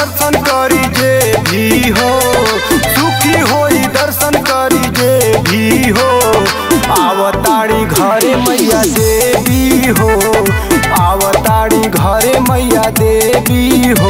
दर्शन करी जे भी हो, सुखी होई दर्शन करी जे भी हो। आवताड़ी घरे मैया देवी हो, आवताड़ी घरे मैया देवी हो।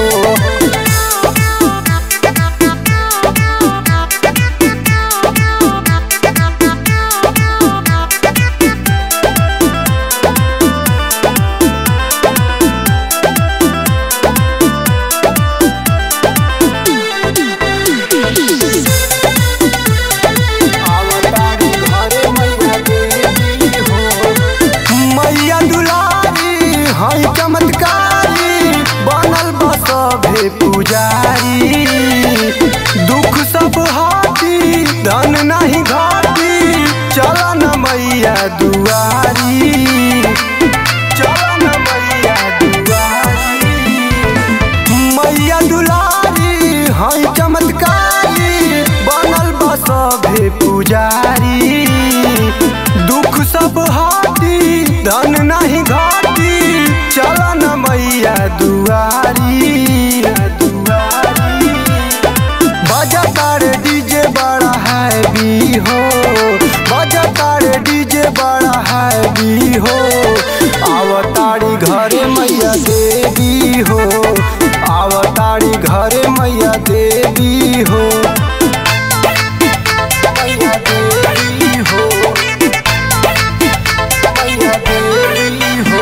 चमत्कारी बनल बसभे पुजारी, दुख सब हटी धन नहीं घटी। चल न मैया दुआरी, चल न मैया दुआरी। मैया दुलारी हई चमत्कारी बनल बसभे पुजारी, दुख सब हटी धन नहीं घटी। चल न मैया दुआरी, दुआरी। बजतारे डीजे बड़ा हैवी हो, बजतारे डीजे बड़ा हैवी हो। आवताड़ी घरे मैया देवी हो, आवताड़ी घरे मैया देवी हो। मैया देवी हो, मैया देवी हो।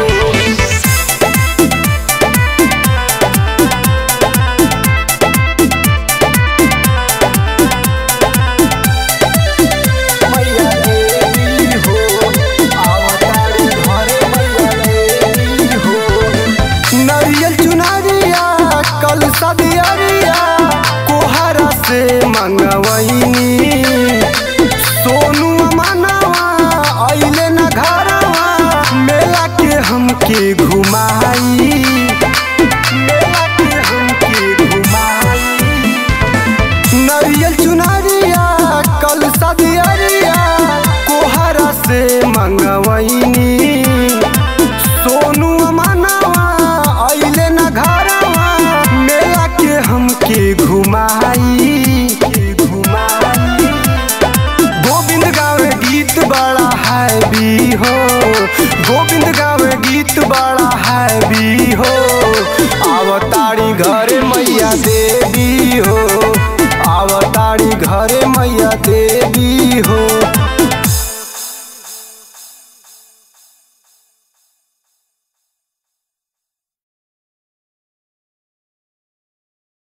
सदियरिया कोहरा से मंगवैनी, सोनू मनवा अइले न घरवा। मेला के हमके घुमाई, मेला के हमके घुमाई। नरियल चुनरिया कल सदियरिया कोहरा से मंगवैनी, सोनू मनवा अइले न घरवा। हमके घुमाई, घुमाई। गोविंद गावे गीत बड़ा हैवी हो, गोविंद गावे गीत बड़ा हैवी हो। आवताड़ी घरे मैया देवी हो, आवताड़ी घरे मैया देवी हो।